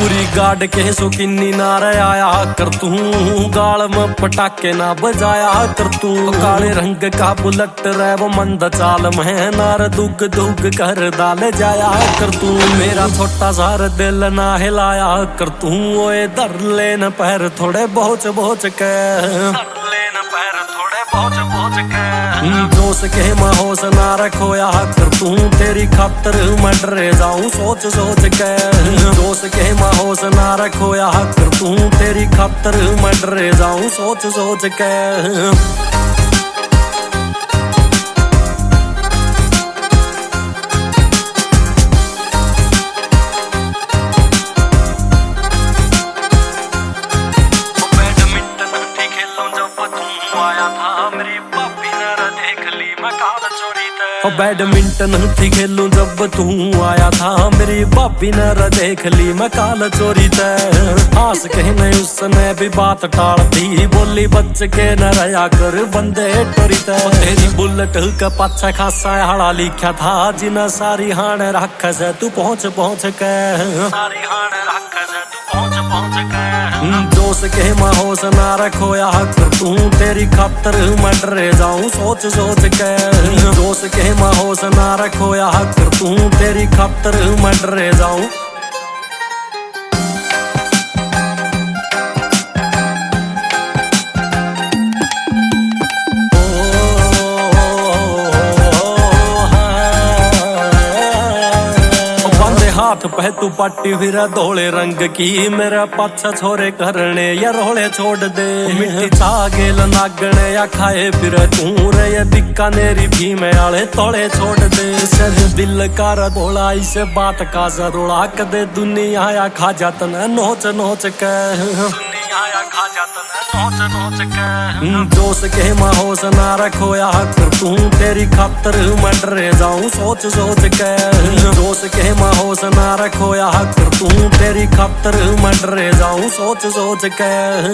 पूरी गाड़ के शौकीनी ना आया कर तू, गाल में पटाखे ना बजाया कर तू। काले रंग का बुलेट रे वो मंद चाल में नार दुग दुग कर डाल जाया कर तू। मेरा छोटा सार दिल ना हिलाया कर तू, ओए धर लेन पैर थोड़े बोझ बोझ के, जोश के माहौस ना रखोया कर तू, तेरी खातर मैं डरे जाऊं सोच सोच के। जोश के माहौस ना रखोया कर तू, तेरी खातर मैं डरे जाऊं सोच सोच के। बैडमिंटन थी खेलूं जब तू आया था, मेरी भाभी ने देख ली मैं काल चोरी तय। हंस के नहीं उसने भी बात टाल दी, बोली बच के न रहा कर बंदे टोरी तय। तेरी बुलेट का पाछा खासा हाड़ा लिखा था, जिना सारी हाण रख से तू पहुंच पहुंच के, सारी हाण रख से तू पहुंच पहुंच के। जोश के माहौस ना रखोया कर तू, तेरी खातर मैं डरे जाऊं सोच सोच के। जोश के माहौस ना रखोया कर तू, तेरी खातर मैं डरे जाऊं। हाथ पे तू पट्टी फिर धोले रंग की, मेरा पाछा छोरे करने या रोले छोड़ दे। मिट्टी छागेल नागने या खाए फिर तू रे, बीकानेरी भी में आले तोड़े छोड़ दे। सर दिल का धोला इसे बात का जरूरा, कदे दुनिया या खा जात न नोच नोच के, खा जात नोच नोच के। जोश के माहौस ना रखोया कर तू, तेरी खातर मैं डरे जाऊं सोच सोच के। जोश के माहौस ना रखोया कर तू, तेरी खातर मैं डरे जाऊं सोच सोच के।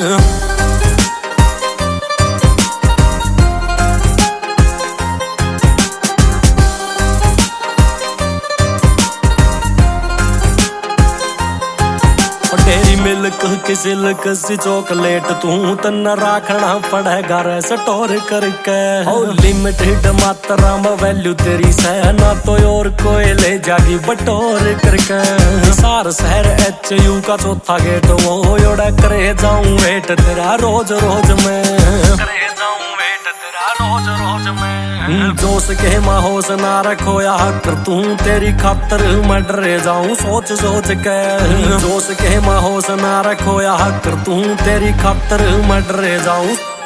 तेरी मिल्क की सिल्क सी चॉकलेट तू तना राखना पड़ेगा रे स्टोर करके। लिमिटेड मात्रा में वैल्यू तेरी से ना तो और कोई ले जागी बटोर करके। सार शहर HU का चौथा गेट वो योड़ा करे जाऊं वेट तेरा रोज रोज में, करे जाऊं वेट तेरा रोज रोज में। जोश के माहौस ना रखोया कर तू, तेरी खातर मैं डरे जाऊं सोच सोच के। जोश के माहौस ना रखोया कर तू, तेरी खातर मैं डरे जाऊं।